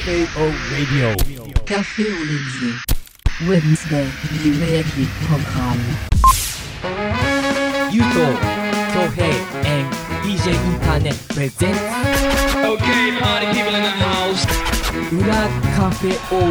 FAO Radio Café Olivier Wednesday Programm ゆうと恭平 and DJ インターネットプレゼンツ Okay, party people in the house. 裏カフェオ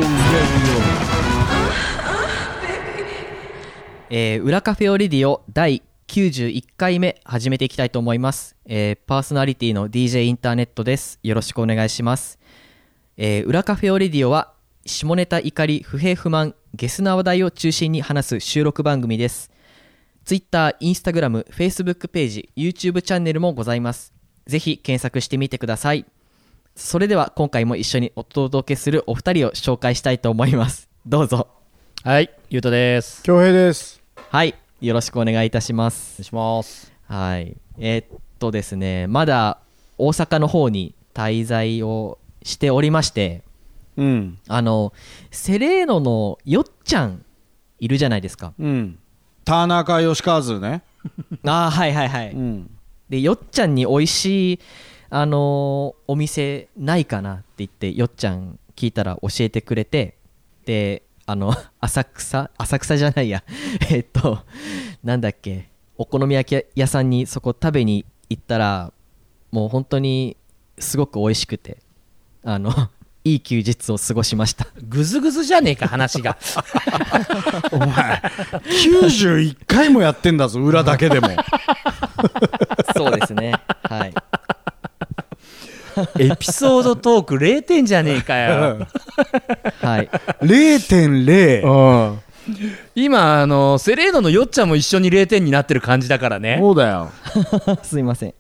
レディオ裏カフェオレディオ第91回目始めていきたいと思います。パーソナリティの DJ インターネットです。よろしくお願いします。裏カフェオレディオは下ネタ怒り不平不満ゲスな話題を中心に話す収録番組です。Twitter、Instagram、Facebook ページ、YouTube チャンネルもございます。ぜひ検索してみてください。それでは今回も一緒にお届けするお二人を紹介したいと思います。どうぞ。 はい、ゆうとです。 恭平です。 はい、よろしくお願いいたします。 お願いします。 はい、ですね、まだ大阪の方に滞在をしておりまして、 うん、 セレーノのよっちゃんいるじゃないですか。 うん、田中義和ね。 ああ、はいはいはい、うん、でよっちゃんに美味しいお店ないかなって言ってよっちゃん聞いたら教えてくれて、で浅草じゃないやなんだっけ、お好み焼き屋さんにそこ食べに行ったらもう本当にすごく美味しくていい休日を過ごしました。 グズグズじゃねえか話がお前91回もやってんだぞ、裏だけでもそうですね、はいエピソードトーク0点じゃねえかよはい 0.0、 今セレーノのよっちゃんも一緒に0点になってる感じだからね。 そうだよすいません、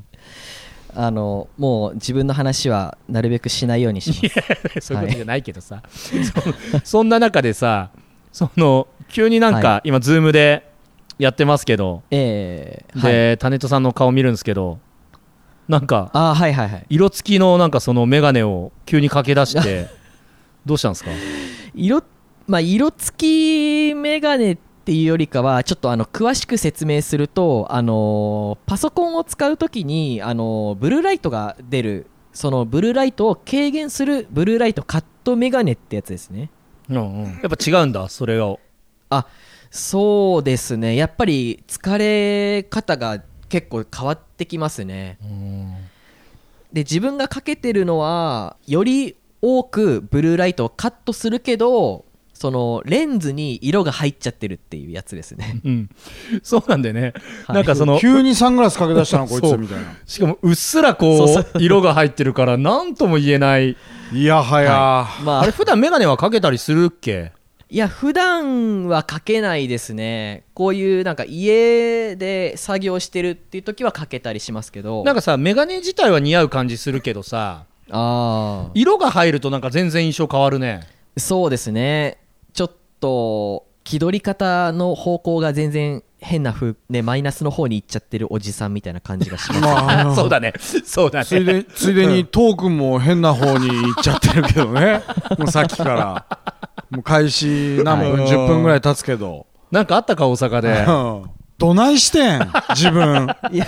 もう自分の話はなるべくしないようにします。 いやそういうことじゃないけどさ、そんな中でさ、急になんか、はい、今ズームでやってますけど、 で、 はい、タネットさんの顔見るんですけど、なんかはいはいはい、 色付きのなんかそのメガネを急にかけ出してどうしたんですか？ 色付きメガネっていうよりかはちょっと詳しく説明するとパソコンを使うときにブルーライトが出る、そのブルーライトを軽減するブルーライトカットメガネってやつですね。 やっぱ違うんだ、それを。 そうですね、やっぱり疲れ方が結構変わってきますね。で自分がかけてるのはより多くブルーライトをカットするけどそのレンズに色が入っちゃってるっていうやつですね。 そうなんでね、 はい、 なんか急にサングラスかけ出したのこいつみたいな。 しかもうっすら色が入ってるから何とも言えない。 いやはや、 はい、あれ普段メガネはかけたりするっけ？ いや普段はかけないですね。こういうなんか家で作業してるっていう時はかけたりしますけど、 なんかさメガネ自体は似合う感じするけどさ、色が入るとなんか全然印象変わるね。そうですね、ちょっと気取り方の方向が全然変なマイナスの方に行っちゃってるおじさんみたいな感じがします、 そうだねついでにトークンも変な方に行っちゃってるけどねもうさっきからもう開始何分、10分ぐらい経つけど、 なんかあったか大阪でどないしてん自分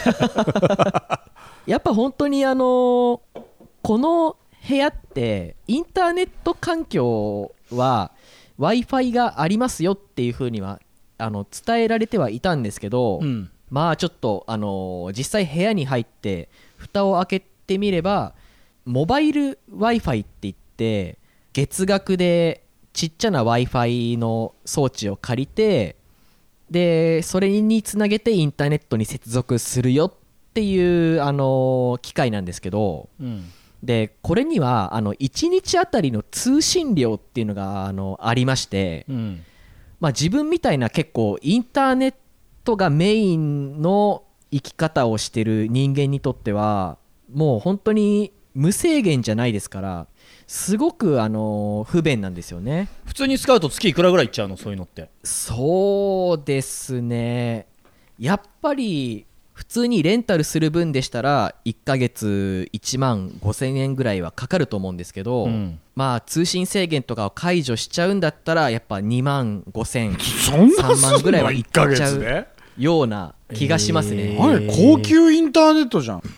やっぱ本当にこの部屋ってインターネット環境は Wi-Fi がありますよっていう風には伝えられてはいたんですけど、まあちょっと実際部屋に入って蓋を開けてみればモバイル Wi-Fi って言って月額でちっちゃな Wi-Fi の装置を借りて、でそれにつなげてインターネットに接続するよっていう機械なんですけど、でこれには1日あたりの通信量っていうのがありまして、自分みたいな結構インターネットがメインの生き方をしてる人間にとってはもう本当に無制限じゃないですからすごく不便なんですよね。 普通に使うと月いくらぐらいいっちゃうの、そういうのって？ そうですね、やっぱり普通にレンタルする分でしたら1ヶ月1万5000円ぐらいはかかると思うんですけど、通信制限とかを解除しちゃうんだったらやっぱ2万5000、3万ぐらいはいっちゃう。 ような気がしますね。 何高級インターネットじゃん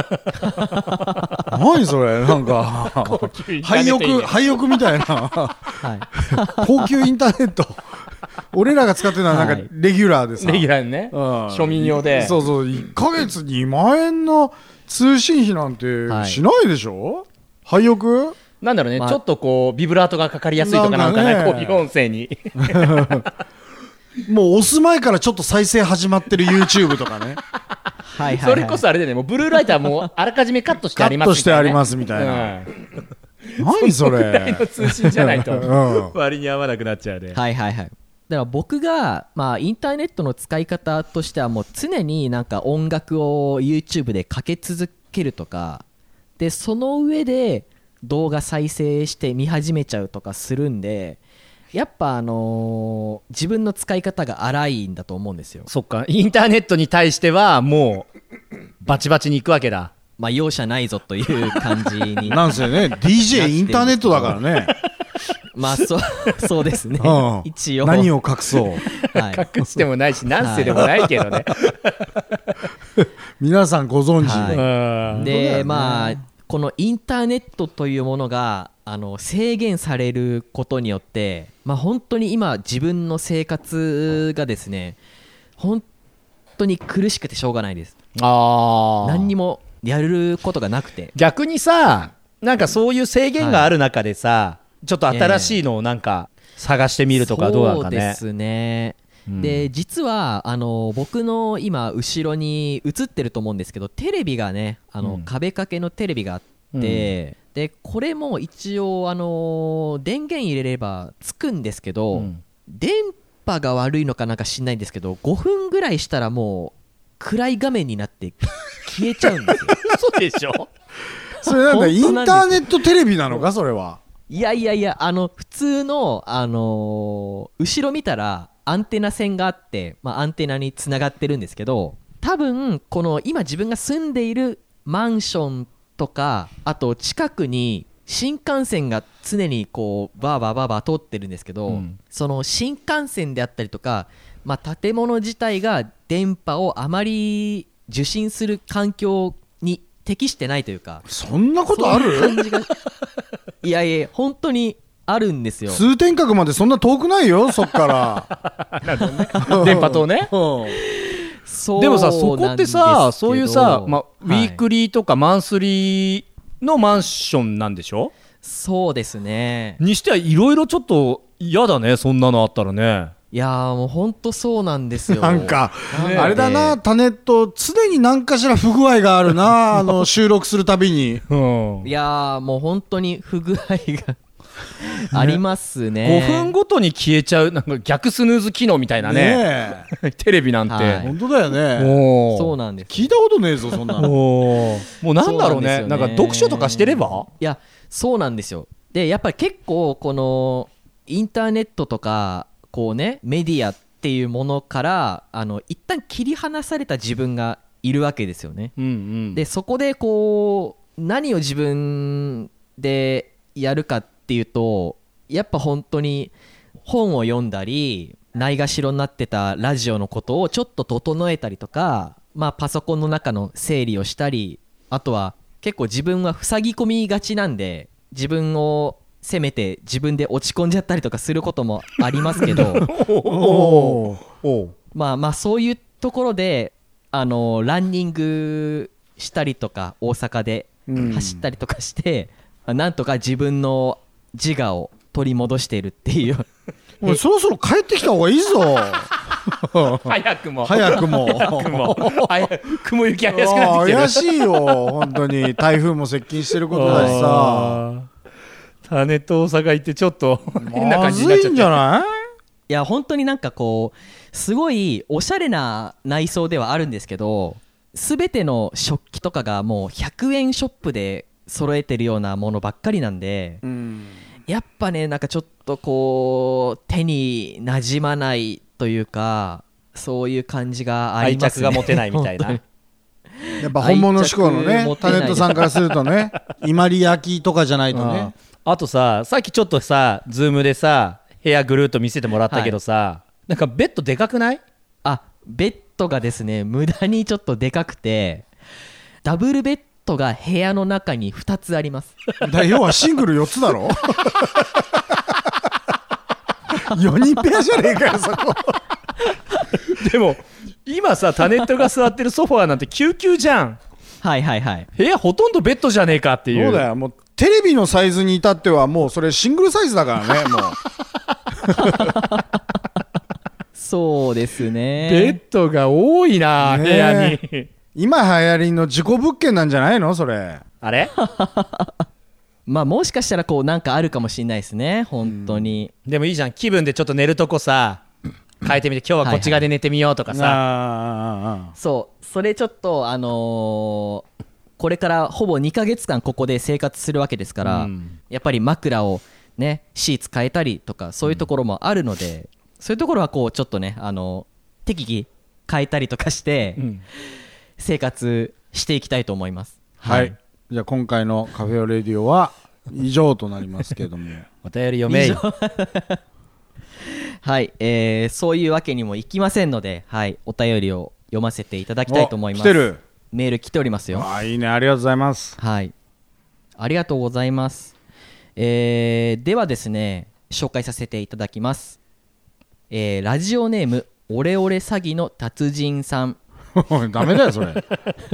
何それなんか廃屋みたいなはい高級インターネット俺らが使ってるのはなんかはいレギュラーでさ、 レギュラーにね、 うん庶民用で。 そうそう1ヶ月2万円の通信費なんてしないでしょ、廃屋なんだろうね、 まあちょっとこうビブラートがかかりやすいとかなんかね、 なんかねこうビヨンセにもう押す前からちょっと再生始まってる YouTube とかねはいはいはいそれこそあれでね、もうブルーライトはもうあらかじめカットしてありますみたいな、ね、 カットしてありますみたいな、何そぐらいれの通信じゃないとうん割に合わなくなっちゃうね。 はいはいはい。だから僕が、まあ、インターネットの使い方としてはもう常になんか音楽を YouTube でかけ続けるとかで、その上で動画再生して見始めちゃうとかするんで、やっぱ自分の使い方が荒いんだと思うんですよ。 そっか、インターネットに対してはもうバチバチに行くわけだ。 まあ容赦ないぞという感じになんせね DJ インターネットだからね、 まあそうですねうん一応何を隠そうはい隠してもないし、なんせでもないけどね。 皆さんご存知はいで、 うんでまあこのインターネットというものが制限されることによって、まあ、本当に今自分の生活がですね本当に苦しくてしょうがないです。 あー何にもやることがなくて、 逆にさ、なんかそういう制限がある中でさ、ちょっと新しいのをなんか探してみるとかどうなんかね。 そうですね、 うんで実は僕の今後ろに映ってると思うんですけど、テレビがね壁掛けのテレビがあって、でこれも一応電源入れればつくんですけど、電波が悪いのかなんか知んないんですけど、5分ぐらいしたらもう暗い画面になって消えちゃうんですよ嘘でしょ。 それなんだイン本当なんですターネットテレビなのかそれは。 いや普通の後ろ見たらアンテナ線があって、まあ、アンテナにつながってるんですけど、多分この今自分が住んでいるマンションとか、あと近くに新幹線が常にこうバーバーバーバー通ってるんですけど、その新幹線であったりとか、まあ、建物自体が電波をあまり受信する環境に適してないというか、 そんなことあそういうる？ 感じがいやいや本当にあるんですよ。 通天閣までそんな遠くないよそっから電波塔ね。 そうでもさ、そこってさ、そういうさ、まあウィークリーリーとかマンスリーのマンションなんでしょ。 そうですね。 にしてはいろいろちょっと嫌だね、そんなのあったらね。 いやーもう本当そうなんですよ。 なんかねあれだな、タネット常に何かしら不具合があるな収録するたびにうんいやーもう本当に不具合がありますね。 5分ごとに消えちゃう、なんか逆スヌーズ機能みたいなねテレビなんて、 はい本当だよね。 もうそうなんです。 聞いたことねえぞそんなの。 もうなんだろうね、 そうなんですよねなんか読書とかしてれば。 いやそうなんですよ。でやっぱり結構このインターネットとかこうねメディアっていうものから一旦切り離された自分がいるわけですよね。 うんうん、 でそこでこう何を自分でやるかっていうと、やっぱ本当に本を読んだりないがしろになってたラジオのことをちょっと整えたりとか、まあ、パソコンの中の整理をしたり、あとは結構自分は塞ぎ込みがちなんで自分を責めて自分で落ち込んじゃったりとかすることもありますけどおーまあそういうところでランニングしたりとか大阪で走ったりとかして、なんとか自分の自我を取り戻しているっていうおいそろそろ帰ってきた方がいいぞ早くも早くも早くも雪怪しくなってきてる。 怪しいよ本当に台風も接近してることだしさタネと大阪行ってちょっと変なま感じになっちゃってずいんじゃないいや本当になんかこうすごいおしゃれな内装ではあるんですけど、全ての食器とかがもう100円ショップで揃えてるようなものばっかりなんで、やっぱねなんかちょっとこう手になじまないというか、そういう感じがありますね。 愛着が持てないみたいな本やっぱ本物志向のね愛着持てないタネットさんからするとね伊万里焼とかじゃないとねあとさっきちょっとさズームでさ部屋ぐるっと見せてもらったけどさ、なんかベッドでかくない？ あベッドがですね無駄にちょっとでかくて、ダブルベッドが部屋の中に2つあります。 要はシングル4つだろ4人ペアじゃねえかよそこでも今さタネットが座ってるソファーなんて救急じゃん。 はいはいはい。 部屋ほとんどベッドじゃねえかっていう。 そうだよ、もうテレビのサイズに至ってはもうそれシングルサイズだからねもうそうですね。 ベッドが多いな、 ね、 部屋に。 今流行りの事故物件なんじゃないのそれ。 あれまあもしかしたらこうなんかあるかもしれないですね本当に、 でもいいじゃん、気分でちょっと寝るとこさ変えてみて、今日はこっち側で寝てみようとかさ、 そうそれちょっとこれからほぼ2ヶ月間ここで生活するわけですから、やっぱり枕をねシーツ変えたりとかそういうところもあるので、そういうところはこうちょっとね適宜変えたりとかして、生活していきたいと思います。 はい、じゃあ今回のカフェオレディオは以上となりますけどもお便り読めいはい、そういうわけにもいきませんので、はい、お便りを読ませていただきたいと思います。 来てる。 メール来ておりますよ。 いいね、ありがとうございます。 はい、ありがとうございます。ではですね紹介させていただきます。ラジオネームオレオレ詐欺の達人さんダメだよそれ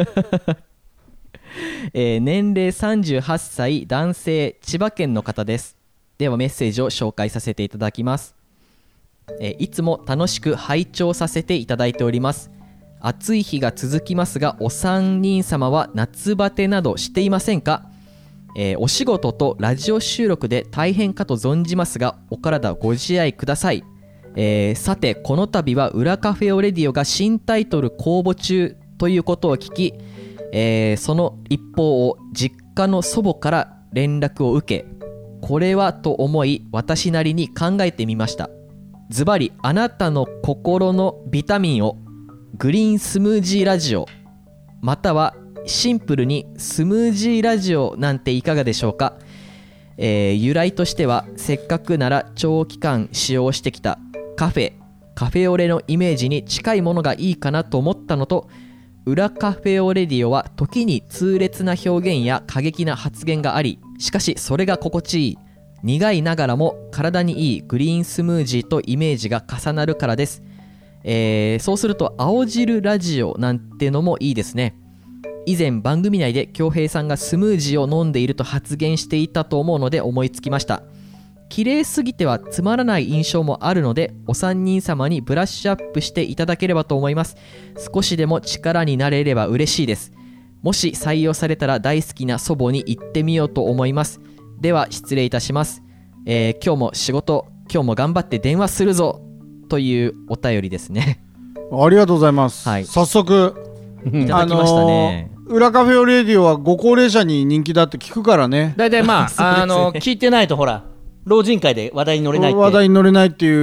年齢38歳男性千葉県の方です。ではメッセージを紹介させていただきます。いつも楽しく拝聴させていただいております。暑い日が続きますがお三人様は夏バテなどしていませんか？お仕事とラジオ収録で大変かと存じますがお体ご自愛ください。さてこの度は裏カフェオレディオが新タイトル公募中ということを聞き、その一報を実家の祖母から連絡を受け、これはと思い私なりに考えてみました。ズバリあなたの心のビタミンをグリーンスムージーラジオ、またはシンプルにスムージーラジオなんていかがでしょうか。由来としてはせっかくなら長期間使用してきたカフェオレのイメージに近いものがいいかなと思ったのと、裏カフェオレディオは時に痛烈な表現や過激な発言があり、しかしそれが心地いい、苦いながらも体にいいグリーンスムージーとイメージが重なるからです。そうすると青汁ラジオなんてのもいいですね。以前番組内で恭平さんがスムージーを飲んでいると発言していたと思うので思いつきました。綺麗すぎてはつまらない印象もあるのでお三人様にブラッシュアップしていただければと思います。少しでも力になれれば嬉しいです。もし採用されたら大好きな祖母に行ってみようと思います。では失礼いたします。今日も仕事、今日も頑張って電話するぞというお便りですね。 ありがとうございます、はい、早速いただきましたね。 裏カフェオレディオはご高齢者に人気だって聞くからね。 だいたいまあ、聞いてないとほら老人会で話題に乗れないって話題に乗れないっていう、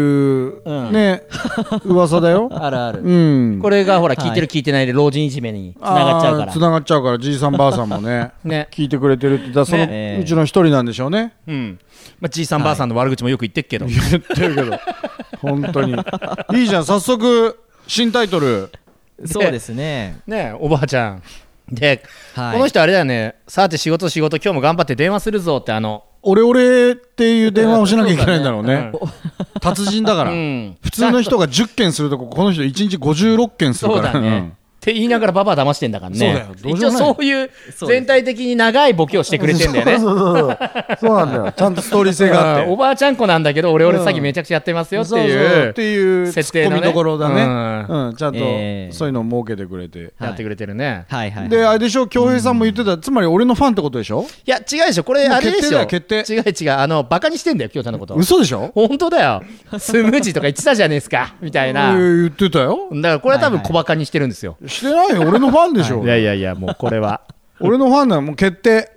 ね噂だよあるある、これがほら聞いてる聞いてないで老人いじめにつながっちゃうから、 つながっちゃうからじいさんばあさんもね聞いてくれてるって、そのうちの一人なんでしょうね。 まあ、じいさんばあさんの悪口もよく言ってっけど、 言ってるけど本当にいいじゃん。早速新タイトル。 そうですね。 おばあちゃんで、この人あれだよね。さて仕事今日も頑張って電話するぞってオレオレっていう電話をしなきゃいけないんだろうね。達人だから、普通の人が10件するとこの人1日56件するから。 そうだね、って言いながらババア騙してんだからね。 そうだよ。 一応そういう全体的に長いボケをしてくれてんだよね。 そうなんだよ。ちゃんとストーリー性があって、 おばあちゃん子なんだけどオレオレ詐欺めちゃくちゃやってますよっていう設定のね、ツッコミどころだね。ちゃんとそういうのを設けてくれてやってくれてるね。 であれでしょ、恭平さんも言ってた、つまり俺のファンってことでしょ。 いや違うでしょ、これあれでしょ、 決定。 違うバカにしてんだよ、京ちゃんのこと。 嘘でしょ。 本当だよ。スムージーとか言ってたじゃねえですかみたいな。 言ってたよ。 だからこれは多分小バカにしてるんですよ。 してないよ、俺のファンでしょ。 いやもうこれは俺のファンなの、もう決定。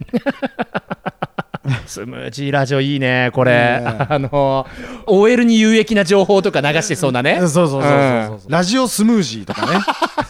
スムージーラジオいいねこれ。OL に有益な情報とか流してそうなね。 そうラジオスムージーとかね。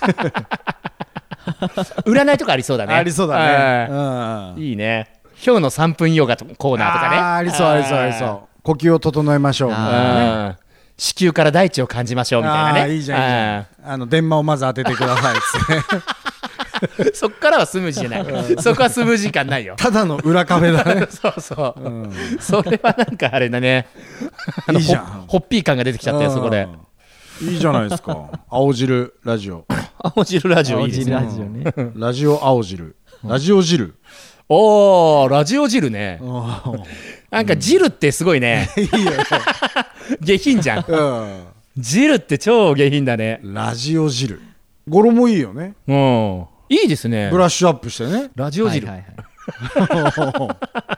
占いとかありそうだね。 ありそうだね。 いいね。今日の3分ヨガコーナーとかね。 ありそう。呼吸を整えましょう。 子宮から大地を感じましょうみたいなね。 いいじゃんいいじゃん電話をまず当ててくださいっつってそっからはスムージーじゃないそこはスムージー感ないよただの裏壁だねそうそう、それはなんかあれだねいいじゃんホッピー感が出てきちゃったよそこで。 いいじゃないですか青汁ラジオ青汁ラジオいいですね。 青汁ラジオねラジオ青汁ラジオ汁おーラジオ汁ね。 うんなんか汁ってすごいね、 いいよね下品じゃん。 うん汁って超下品だね。 ラジオ汁語呂もいいよねうんいいですね。 ブラッシュアップしてねラジオ汁、 はいはいはい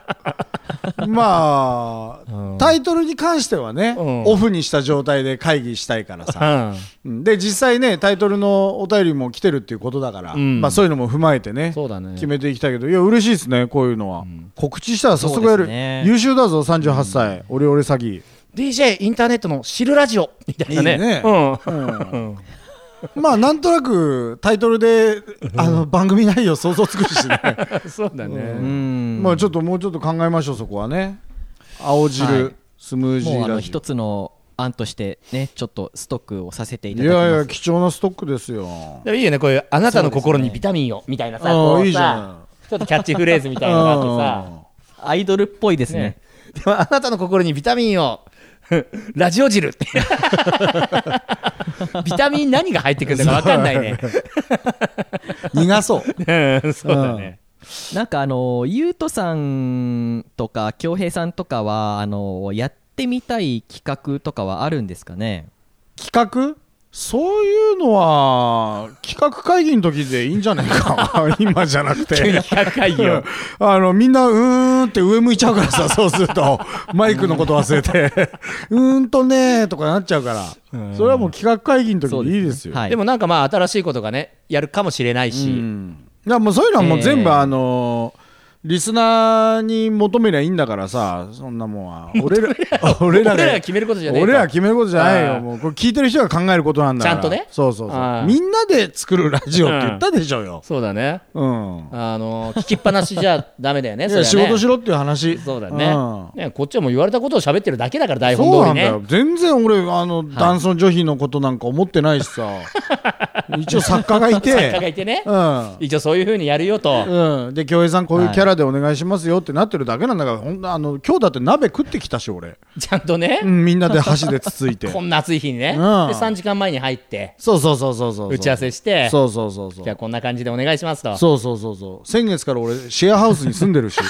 まあタイトルに関してはねうんオフにした状態で会議したいからさで実際ねタイトルのお便りも来てるっていうことだからまあそういうのも踏まえてねそうだね。 決めていきたいけどいや嬉しいですねこういうのは告知したら早速やるそうですね優秀だぞ38歳オレオレ詐欺 DJ インターネットの知るラジオみたいなね。 いいねうんまあなんとなくタイトルで番組内容想像つくしねそうだね。 まあちょっともうちょっと考えましょうそこはね青汁、 はいスムージーラジもう一つの案としてねちょっとストックをさせていオただきます。 いやいや貴重なストックですよでもいいよねこういうあなたの心にビタミンをみたいなさ、 あこうさあいいじゃんちょっとキャッチフレーズみたいなのがあってさアイドルっぽいですねねでもあなたの心にビタミンをラジオ汁ってビタミン何が入ってくるんだか分かんないね苦そうそうだね。 なんかゆうとさんとか恭平さんとかはやってみたい企画とかはあるんですかね。 企画そういうのは企画会議の時でいいんじゃないか今じゃなくて急に企画会議をみんなって上向いちゃうからさそうするとマイクのこと忘れてねとかなっちゃうからそれはもう企画会議の時でいいですよ。 はいでもなんかまあ新しいことがねやるかもしれないし、 いやもうそういうのはもう全部リスナーに求めりゃいいんだからさそんなもんは俺らが決めることじゃねえと俺らが決めることじゃないあーよもうこれ聞いてる人が考えることなんだからちゃんとねそうそうそうあーみんなで作るラジオって言ったでしょうよそうだね。 うん聞きっぱなしじゃダメだよね。 いそれはねや仕事しろっていう話そうだね。 うんねこっちはもう言われたことを喋ってるだけだから台本そうな通りね。 んだよ全然俺男尊女卑のことなんか思ってないしさ一応作家がい作家がていてね、 うん一応そういう風にやるよと、 で京平さんこういうキャラでお願いしますよってなってるだけなんだからほんと今日だって鍋食ってきたし俺、 ちゃんとね、 みんなで箸でつついてこんな暑い日にね、でうん 3時間前に入ってそう打ち合わせしてそうそうそうそうじゃあこんな感じでお願いしますと。 そうそうそうそう先月から俺シェアハウスに住んでるし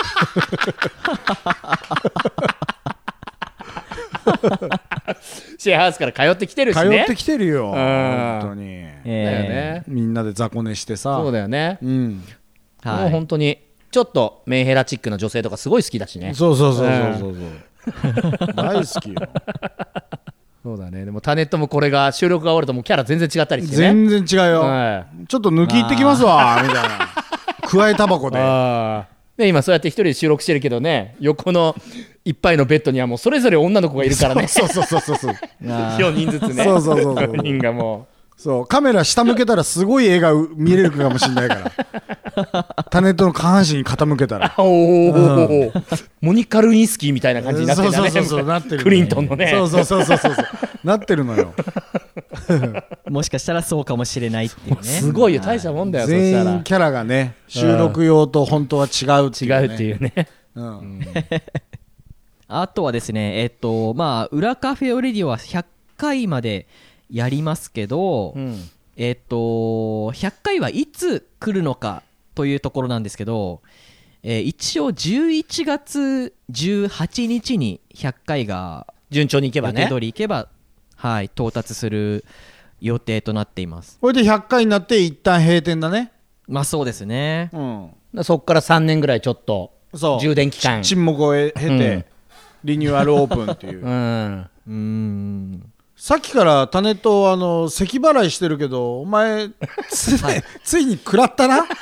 シェアハウスから通ってきてるし通ね。 ってきてるよん本当にだよね。 みんなで雑魚寝してさそうだよね。 うんもう本当にちょっとメンヘラチックな女性とかすごい好きだしね。 そうそうそうそうそう大好きよそうだね。でもタネットもこれが収録が終わるともうキャラ全然違ったりしてね。 全然違うよはちょっと抜き行ってきますわみたいな加えタバコであで今そうやって一人で収録してるけどね、横のいっぱいのベッドにはもうそれぞれ女の子がいるからね。 そうそうそうそうそう 4人ずつね。 そうそうそうそう 4人がもそうカメラ下向けたらすごい絵が見れるかもしれないからタネットの下半身に傾けたらうおお、モニカ・ルインスキーみたいな感じになってるんだね。 そうそうそうそうなってるねクリントンのね。 そうそうそうそうそうなってるのよもしかしたらそうかもしれないっていうね。 すごいよ、大したもんだよ。そした全ら員キャラがね収録用と本当は違うっていうね違うっていうね。 うんあとはですねまあ裏カフェオレディオは100回までやりますけど、100回はいつ来るのかというところなんですけど、一応11月18日に100回が順調にいけばね予定通。りいけば、はい、到達する予定となっています。 これで100回になって一旦閉店だねまあそうですね。 そっから3年ぐらいちょっとそう充電期間。 沈黙を経て、 うんリニューアルオープンっていううん。 さっきからタネット咳払いしてるけどお前ついに食らったな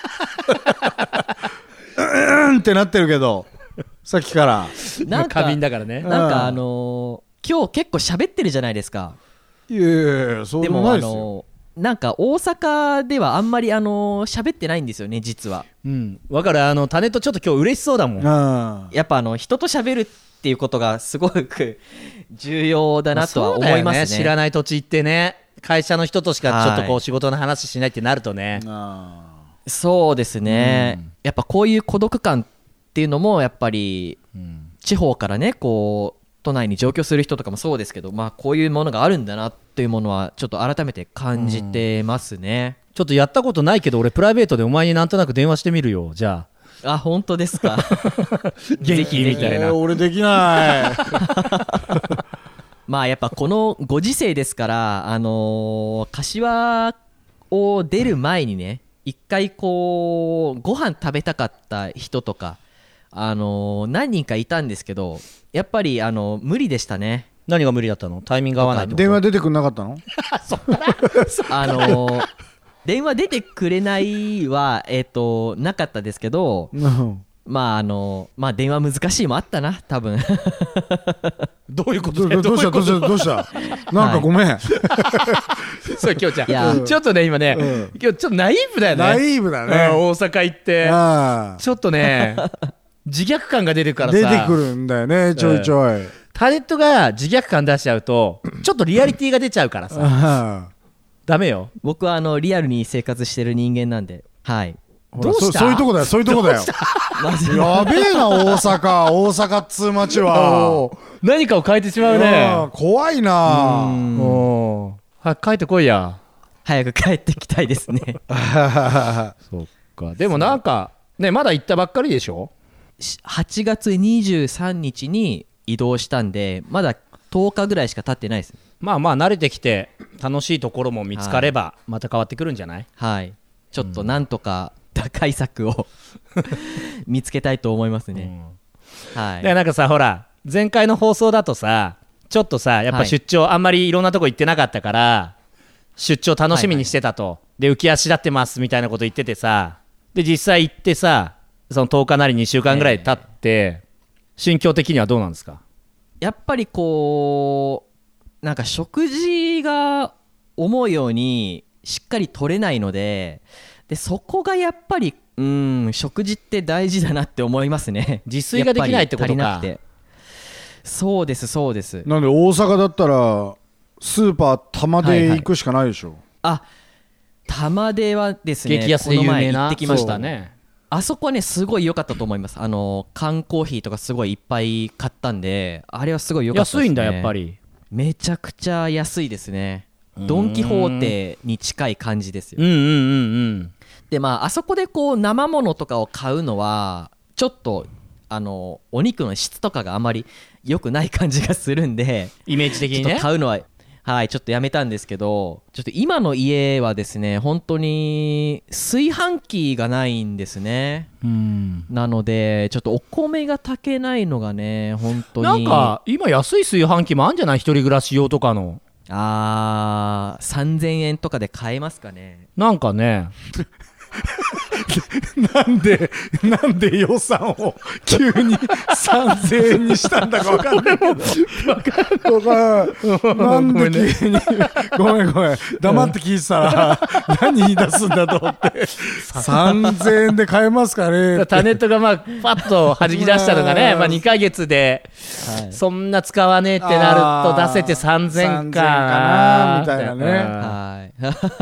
ってなってるけどさっきからなんか過敏だからね。 なんか今日結構喋ってるじゃないですか。 いやいやいやそうでもでもないですよなんか大阪ではあんまり喋ってないんですよね実は。 うん。わかる。タネットちょっと今日嬉しそうだもん。 うんやっぱ人と喋るっっていうことがすごく重要だなとは思いますね。 知らない土地行ってね、会社の人としかちょっとこう仕事の話しないってなるとね、 そうですね、やっぱこういう孤独感っていうのもやっぱり地方からねこう都内に上京する人とかもそうですけど、まあこういうものがあるんだなっていうものはちょっと改めて感じてますね。 ちょっとやったことないけど俺プライベートでお前になんとなく電話してみるよ。じゃあ、本当ですか。 元気みたいな。 俺できない。 まあやっぱこのご時世ですから柏を出る前にね一回こうご飯食べたかった人とか何人かいたんですけど、やっぱり無理でしたね。 何が無理だったの？タイミング合わないってこと？ 電話出てくんなかったの？ 電話出てくれないはなかったですけど、まあ電話難しいもあったな多分。 どういうこと？ どうしたなんかごめん。 そうきょうちゃんちょっとね今ね、今日ちょっとナイーブだよね。 ナイーブだね。 大阪行ってちょっとね自虐感が出てるからさ、 出てくるんだよねちょいちょい。 タネットが自虐感出しちゃうとちょっとリアリティが出ちゃうからさダメよ。 僕はリアルに生活してる人間なんで。はい。 どうした？そういうとこだよ。やべえな大阪っつう街は。 何かを変えてしまうね。 怖いな。 早く帰ってこいや。 早く帰ってきたいですね。 そっか。でもなんかねまだ行ったばっかりでしょ。 8月23日に移動したんでまだ10日ぐらいしか経ってないです。 まあ慣れてきて楽しいところも見つかればまた変わってくるんじゃない？ はい。ちょっとなんとか打開策を見つけたいと思いますね。はい。 でなんかさほら前回の放送だとさちょっとさやっぱ出張、あんまりいろんなとこ行ってなかったから出張楽しみにしてたと、で浮き足立ってますみたいなこと言っててさ、で実際行ってさその10日なり2週間ぐらい経って、心境的にはどうなんですか？ やっぱりこうなんか食事が思うようにしっかり取れないので、そこがやっぱり食事って大事だなって思いますね。 自炊ができないってことか。 そうですそうです。 なんで大阪だったらスーパー玉出行くしかないでしょ。 玉出はですね、 激安で有名なこの前行ってきましたね。 あそこはねすごい良かったと思います。缶コーヒーとかすごいいっぱい買ったんで、あれはすごい良かったですね。 安いんだやっぱり。 めちゃくちゃ安いですね。ドン・キホーテに近い感じですよ。であそこでこう生ものとかを買うのはちょっとお肉の質とかがあまり良くない感じがするんで、 イメージ的にねちょっと買うのはちょっとやめたんですけど、ちょっと今の家はですね本当に炊飯器がないんですね。なのでちょっとお米が炊けないのがね本当に。 なんか今安い炊飯器もあるんじゃない？一人暮らし用とかの。 3000円とかで買えますかね。 なんかねなんで予算を急に3000円にしたんだか分かんないけどなんで急にごめん黙って聞いてたら何言い出すんだと思って3000円で買えますかね。 タネットがパッと弾き出したのがね2ヶ月でそんな使わねえってなると出せて3000かなみたいなね。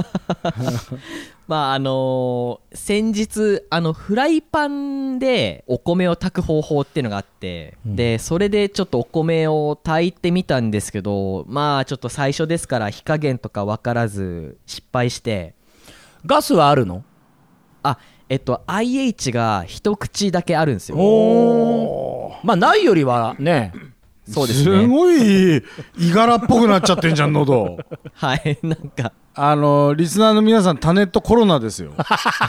先日フライパンでお米を炊く方法っていうのがあって、でそれでちょっとお米を炊いてみたんですけど、ちょっと最初ですから火加減とか分からず失敗して。 ガスはあるの ？IH が一口だけあるんですよ。 ないよりはね。 そうですね。 すごいいがらっぽくなっちゃってんじゃん喉。 はいなんかリスナーの皆さんタネットコロナですよ。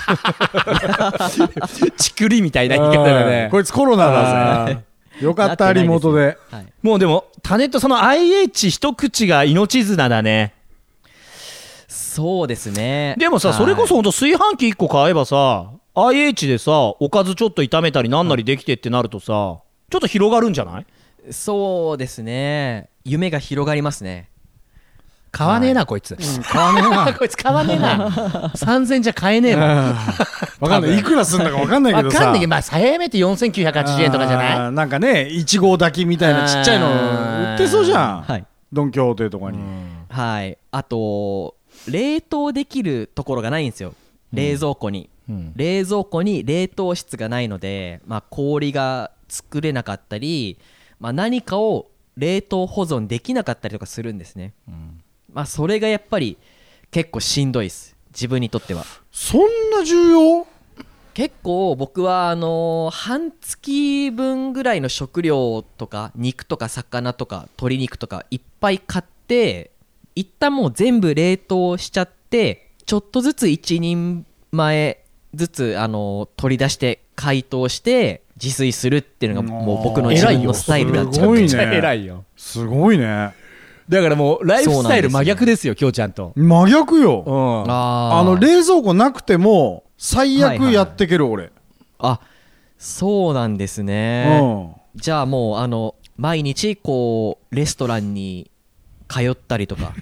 チクリみたいな言い方だね。 こいつコロナだぜ。よかったリモートで。 もうでもタネットその IH 一口が命綱だね。 そうですね。 でもさ、それこそほんと炊飯器1個買えばさ IH でさおかずちょっと炒めたりなんなりできてってなるとさちょっと広がるんじゃない？ そうですね。夢が広がりますね。 買わねえな、こいつ。 買わねえなこいつ買わねえな。3000じゃ買えねえもん。 わかんない、いくらすんだかわかんないけどさ、 わかんないけど、まあ最めて4980円とかじゃない？ なんかね、1号炊きみたいなちっちゃいの売ってそうじゃん、 はいドン・キホーテとかに。 はいあと冷凍できるところがないんですよ、冷蔵庫に、冷蔵庫に冷凍室がないので、まあ、氷が作れなかったり、まあ、何かを冷凍保存できなかったりとかするんですね、まあ、それがやっぱり結構しんどいです自分にとっては。 そんな重要？ 結構僕は半月分ぐらいの食料とか肉とか魚とか鶏肉とかいっぱい買って一旦もう全部冷凍しちゃってちょっとずつ一人前ずつ取り出して解凍して自炊するっていうのがもう僕の自分のスタイルだっちゃう。 偉いよすごいね偉いよ。 すごいね。 だからもうライフスタイル真逆ですよ、きょうちゃんと。 真逆よ。 うん。 冷蔵庫なくても最悪やってける、俺。 あ、そうなんですね、じゃあもう毎日こうレストランに通ったりとか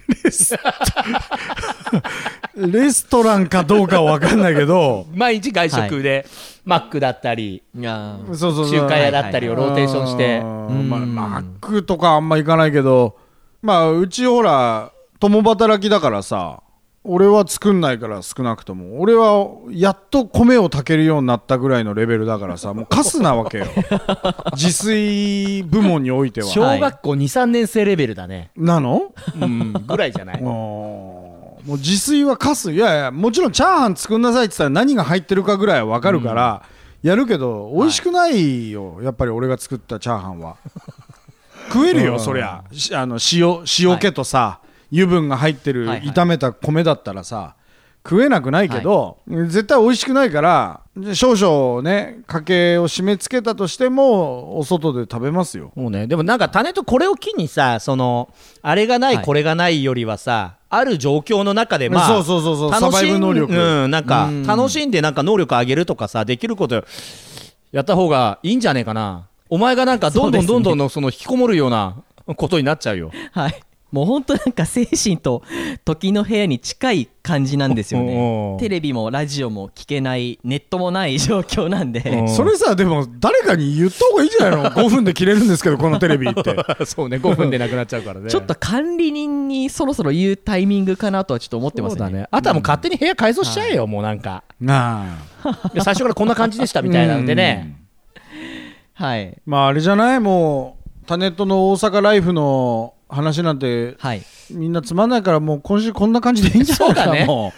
レストランかどうかは分かんないけど毎日外食で、マックだったりそう中華屋だったりをローテーションして、 マックとかあんま行かないけど、まあうちほら共働きだからさ、俺は作んないから、少なくとも俺はやっと米を炊けるようになったぐらいのレベルだからさ、もうカスなわけよ自炊部門においては。 小学校 2,3 年生レベルだね。 なのぐらいじゃない？ もう自炊はカス。いやいや、もちろんチャーハン作んなさいって言ったら何が入ってるかぐらいは分かるからやるけど、美味しくないよ、やっぱり俺が作ったチャーハンは食えるよ、そりゃ塩気とさ、油分が入ってる炒めた米だったらさ食えなくないけど、絶対美味しくないから少々ね家計を締め付けたとしてもお外で食べますよ。 もうね、でもなんか種とこれを機にさ、あれがない、これがないよりはさ、ある状況の中でまあそうサバイブ能力、 なんか楽しんでなんか能力上げるとかさ、できることやった方がいいんじゃねえかな。お前がなんかどんどんの引きこもるようなことになっちゃうよ。 はい、もうほんとなんか精神と時の部屋に近い感じなんですよね。テレビもラジオも聞けない、ネットもない状況なんで。 それさ、でも誰かに言った方がいいんじゃないの5分で切れるんですけどこのテレビってそうね、5分でなくなっちゃうからねちょっと管理人にそろそろ言うタイミングかなとはちょっと思ってますね。 そうだね。あとはもう勝手に部屋改装しちゃえよ、もうなんかなあ最初からこんな感じでしたみたいなのでねはい、 まああれじゃない、もうタネットの大阪ライフの話なんて、 はい、 みんなつまんないから、もう今週こんな感じでいいんじゃないかな、ね、も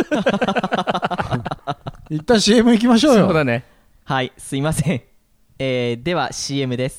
う一旦 CM 行きましょうよ。 そうだね。 はい、すいません、では CM です。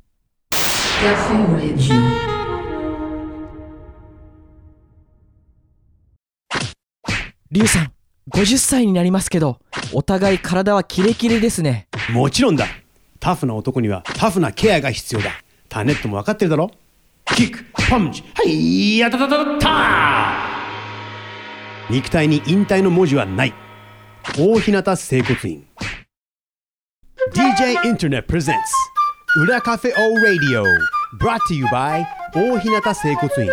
リュウさん50歳になりますけど、お互い体はキレキレですね。 もちろんだ。タフな男にはタフなケアが必要だ。タネットも分かってるだろ。キック、パンチ、はい、やたたたた。肉体に引退の文字はない。大日向整骨院。 DJ インターネット presents 裏カフェオーラディオ brought to you by 大日向整骨院。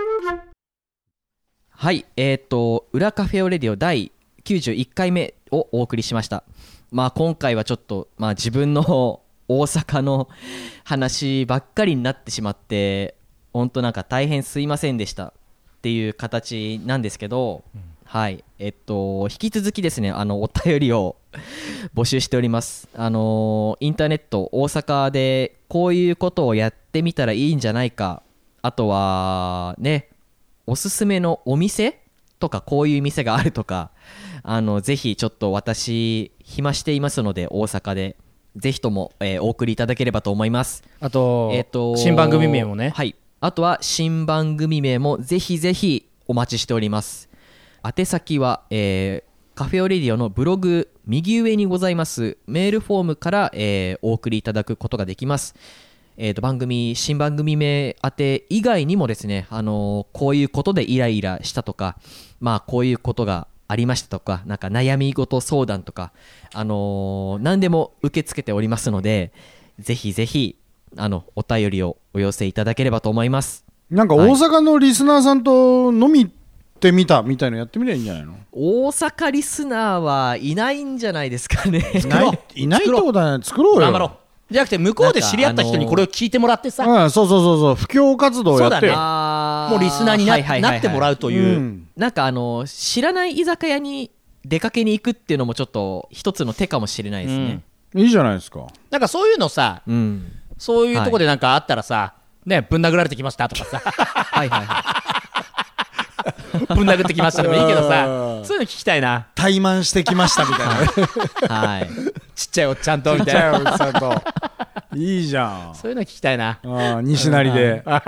はい、裏カフェオレディオ第91回目をお送りしました。まあ今回はちょっと、まあ、自分の大阪の話ばっかりになってしまって、本当なんか大変すいませんでしたっていう形なんですけど、はい、引き続きですね、お便りを募集しております。インターネット大阪でこういうことをやってみたらいいんじゃないか、あとはね、おすすめのお店とか、こういう店があるとか、ぜひちょっと私暇していますので、大阪でぜひとも、お送りいただければと思います。 あと、新番組名もね。 はい、あとは新番組名もぜひぜひお待ちしております。宛先は、カフェオレディオのブログ右上にございますメールフォームから、お送りいただくことができます。新番組名宛て以外にもですね、こういうことでイライラしたとか、まあこういうことがありましたとか、なんか悩み事相談とか、何でも受け付けておりますので、ぜひぜひお便りをお寄せいただければと思います。 なんか大阪のリスナーさんと飲み行ってみたみたいのやってみりゃいいんじゃないの？ 大阪リスナーはいないんじゃないですかね。 いないってことはね、作ろうよ。 頑張ろう。じゃなくて向こうで知り合った人にこれを聞いてもらってさ、 うん、そう布教活動やってよ。 もうリスナーになってもらうという、 なんか知らない居酒屋に出かけに行くっていうのもちょっと一つの手かもしれないですね。 いいじゃないですか。 なんかそういうのさ、そういうとこでなんかあったらさ、ね、ぶん殴られてきましたとかさはいはいはいぶん殴ってきましたでもいいけどさ、そういうの聞きたいな。 怠慢してきましたみたいなはい、 ちっちゃいおっちゃんとみたいなちっちゃいおっさんといいじゃん。 そういうの聞きたいな。 西成でち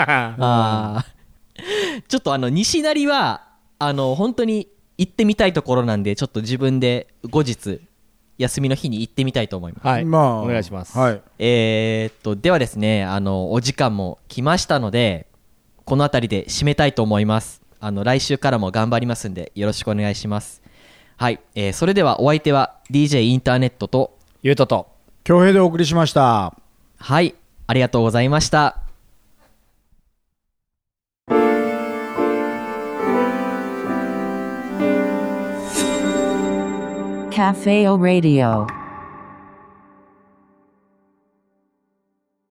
ょっと西成は本当に行ってみたいところなんで、ちょっと自分で後日休みの日に行ってみたいと思います。 はい、 まあ、 お願いします。 はい、 ではですね、お時間も来ましたので、この辺りで締めたいと思います。来週からも頑張りますんでよろしくお願いします。はい、それではお相手は DJ インターネットとゆうとと恭平でお送りしました。 はい、ありがとうございました。 Café O Radio